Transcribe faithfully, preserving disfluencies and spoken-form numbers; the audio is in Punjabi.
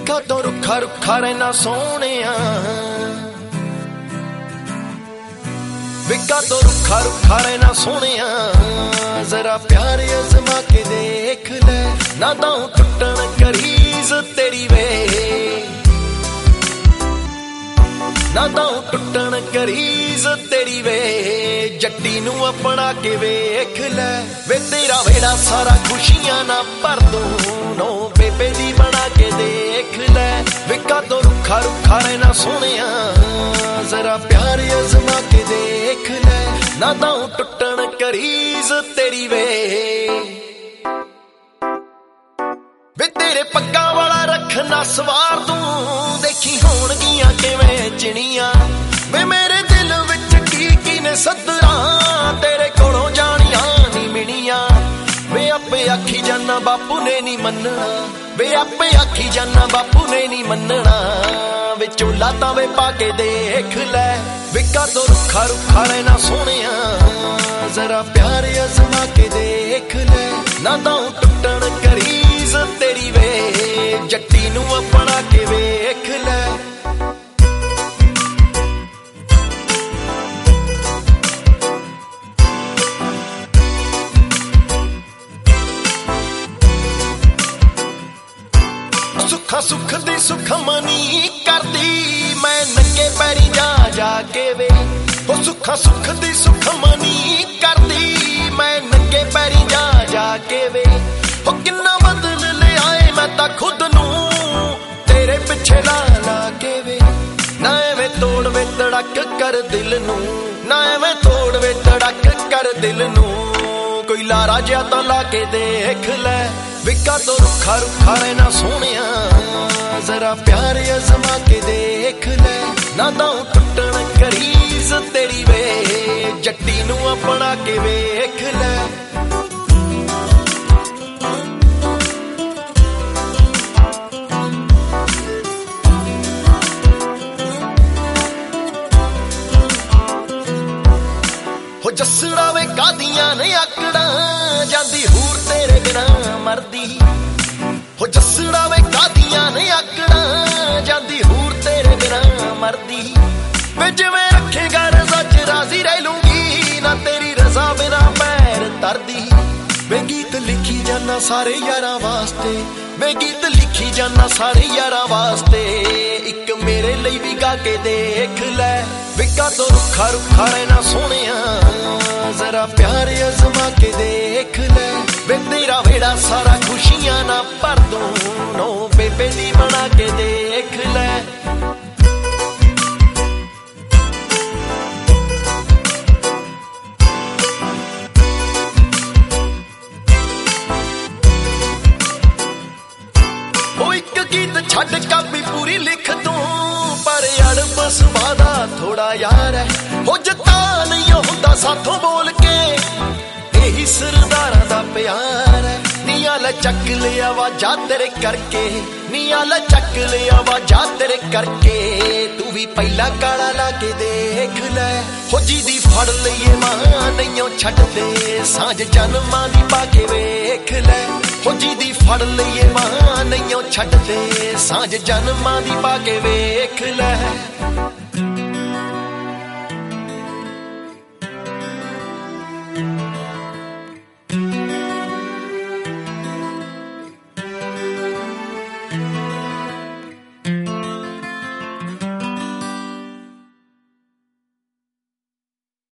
ਵੇਖਾ ਤੋਂ ਰੁੱਖਾ ਰੁੱਖਾ ਰਹਿਣਾ ਸੋਹਣਿਆ, ਵੇਖਾ ਤੋਂ ਰੁੱਖਾ ਰੁੱਖਾ ਰਹਿਣਾ ਸੋਹਣਿਆ, ਜ਼ਰਾ ਪਿਆਰ ਅਜ਼ਮਾ ਕੇ ਦੇਖ ਲੈ, ਨਾ ਤਾਂ ਟੁੱਟਣ ਕਰੀਜ਼ ਤੇਰੀ ਵੇ, ਨਾ ਤਾਂ ਟੁੱਟਣ ਕਰੀਜ਼ ਤੇਰੀ ਵੇ, ਜੱਟੀ ਨੂੰ ਆਪਣਾ ਕੇ ਵੇਖ ਲੈ ਵੇ, ਤੇਰਾ ਵੇੜਾ ਸਾਰਾ ਖੁਸ਼ੀਆਂ ਨਾ ਭਰ ਦੂੰ, ਨੋ ਬੇਬੇ ਦੀ ਬਣਾ ਕੇ ਦੇਖ ਲੈ, ਵੇਖਾ ਤੋਂ ਰੁੱਖਾ ਰੁੱਖਾ ਰਹਿਣਾ ਸੋਹਣਿਆ, ਜ਼ਰਾ ਪਿਆਰ ਅਜ਼ਮਾ ਕੇ ਦੇਖ ਲੈ, ਨਾ ਤਾਂ ਟੁੱਟਣ ਕਰੀਜ਼ ਤੇਰੀ ਵੇ, ਵੇ ਤੇਰੇ ਪੱਗਾਂ ਵਾਲਾ ਰੱਖਣਾ ਸਵਾਰ ਤੂੰ, ਦੇਖੀ ਹੋਣਗੀਆਂ ਕਿਵੇਂ ਚਿਣੀਆਂ, ਵੇ ਮੇਰੇ ਦਿਲ ਵਿੱਚ ਕੀ ਕੀ ਨੇ ਸੱਦਰਾਂ, ਤੇਰੇ ਕੋਲੋਂ ਜਾਣੀਆਂ ਨੀ ਮਿਣੀਆਂ, ਵੇ ਆਪੇ ਆਖੀ ਜਾਨਾ ਬਾਪੂ ਨੇ ਨੀ ਮੰਨਣਾ, ਵੇ ਆਪੇ ਆਖੀ ਜਾਨਾ ਬਾਪੂ ਨੇ ਨੀ ਮੰਨਣਾ, ਵੇ ਝੋਲਾ ਤਾਂ ਵੇ ਪਾ ਕੇ ਦੇਖ ਲੈ, ਵੇਖਾ ਤੋਂ ਰੁੱਖਾ ਰੁੱਖਾ ਰਹਿਣਾ ਸੋਹਣਿਆ, ਜ਼ਰਾ ਪਿਆਰ ਅਜ਼ਮਾ ਕੇ ਦੇਖ ਲੈ, ਨਾ ਤਾਂ ਟੁੱਟਣ ਕਰੀਜ਼ ਤੇਰੀ ਵੇ, ਜੱਟੀ ਨੂੰ ਆਪਣਾ ਕੇ ਵੇਖ ਲੈ। ਸੁੱਖਾ ਸੁੱਖ ਦੀ ਸੁਖਮਨੀ ਕਰਦੀ ਮੈਂ ਨੰਗੇ ਪੈਰੀ ਜਾ ਜਾ ਕੇ ਵੇ, ਉਹ ਸੁੱਖਾ ਸੁੱਖ ਦੀ ਸੁਖਮਨੀ ਕਰਦੀ ਮੈਂ ਨੰਗੇ ਪੈਰੀ ਜਾ ਜਾ ਕੇ ਵੇ, ਉਹ ਕਿੰਨਾ ਬਦਲ ਲਿਆਏ ਮੈਂ ਤਾਂ ਖੁਦ ਨੂੰ ਤੇਰੇ ਪਿੱਛੇ ਲਾ ਲਾ ਕੇ ਵੇ, ਨਾ ਐਵੇਂ ਤੋੜ ਵੇ ਧੜਕ ਕਰ ਦਿਲ ਨੂੰ, ਨਾ ਐਵੇਂ ਤੋੜ ਵੇ ਧੜਕ ਕਰ ਦਿਲ ਨੂੰ, ਕੋਈ ਲਾਰਾ ਜਿਹਾ ਤਾਂ ਲਾ ਕੇ ਦੇਖ ਲੈ, ਵੇਖਾ ਤੋਂ ਰੁੱਖਾ ਰੁੱਖਾ ਰਹਿਣਾ ਸੋਹਣਿਆ, ਜ਼ਰਾ ਪਿਆਰ ਅਜ਼ਮਾ ਕੇ ਦੇਖ ਲੈ, ਨਾ ਤਾਂ ਟੁੱਟਣ ਕਰੀਜ਼ ਤੇਰੀ ਵੇ, ਜੱਟੀ ਨੂੰ ਆਪਣਾ ਕੇ ਵੇਖ ਲੈ। ਹੋ ਜੱਸੜਾ ਵੇ ਕਾਦੀਆਂ ਨੇ ਆਕੜਾਂ, ਜਾਂਦੀ ਹੂਰ ਤੇਰੇ ਬਿਨਾ ਮਰਦੀ, ਹੋ ਜੱਸੜਾ ਵੇ ਕਾਦੀਆਂ ਨੇ ਆਕੜਾਂ, ਜਾਂਦੀ ਹੂਰ ਤੇਰੇ ਬਿਨਾ ਮਰਦੀ, ਵੇ ਜਿਵੇਂ ਰੱਖੇਗਾ ਰਜ਼ਾ ਚ ਰਾਜ਼ੀ ਰਹਿ ਲੂੰਗੀ, ਨਾ ਤੇਰੀ ਰਜ਼ਾ ਬਿਨਾ ਪੈਰ ਧਰਦੀ, ਵੇ ਗੀਤ ਲਿਖੀ ਜਾਨਾ ਸਾਰੇ ਯਾਰਾਂ ਵਾਸਤੇ, ਵੇ ਗੀਤ ਲਿਖੀ ਜਾਨਾ ਸਾਰੇ ਯਾਰਾਂ ਵਾਸਤੇ, ਇੱਕ ਮੇਰੇ ਲਈ ਵੀ ਗਾ ਕੇ ਦੇਖ ਲੈ, ਵੇਖਾ ਤੋਂ ਰੁੱਖਾ ਰੁੱਖਾ ਰਹਿਣਾ ਸੋਹਣਿਆ, ਜ਼ਰਾ ਪਿਆਰ ਅਜ਼ਮਾ ਕੇ ਦੇਖ ਲੈ, ਵੇ ਤੇਰਾ ਵੇੜਾ ਸਾਰਾ ਖੁਸ਼ੀਆਂ ਨਾ ਭਰ ਦੂੰ, ਨੋ ਬੇਬੇ ਦੀ ਬਣਾ ਕੇ ਦੇਖ ਲੈ। ਉਹ ਇੱਕ ਗੀਤ ਛੱਡ ਕਾਪੀ ਪੂਰੀ ਲਿਖ ਤੂੰ, ਪਰ ਅੜਬ ਸੁਭਾਅ ਦਾ ਥੋੜਾ ਯਾਰ ਹੈ, ਹੋ ਜਤਾ ਨਹੀਂ ਹੁੰਦਾ ਸਾਥੋਂ ਬੋਲ ਕੇ, ਇਹੀ ਸਰਦਾਰਾਂ ਦਾ ਪਿਆਰ ਹੈ, ਨੀਆਂ ਲੈ ਚੱਕ ਲਿਆ ਵਾਜਾ ਤੇਰੇ ਕਰਕੇ, ਨੀਆਂ ਲੈ ਚੱਕ ਲਿਆ ਵਾਜਾ ਤੇਰੇ ਕਰਕੇ, ਤੂੰ ਵੀ ਪਹਿਲਾ ਕਾਲਾ ਲਾ ਕੇ ਦੇਖ ਲੈ, ਹੋ ਜੀ ਦੀ ਫੜ ਲਈਏ ਮਾਂ ਨਹੀਂਓ ਛੱਡਦੇ, ਸਾਂਝ ਜਨਮਾਂ ਦੀ ਪਾ ਕੇ ਵੇਖ ਲੈ, ਹੋ ਜੀ ਦੀ ਫੜ ਲਈਏ ਮਾਂ ਨਹੀਂਓ ਛੱਡਦੇ, ਸਾਂਝ ਜਨਮਾਂ ਦੀ ਪਾ ਕੇ ਵੇਖ ਲੈ।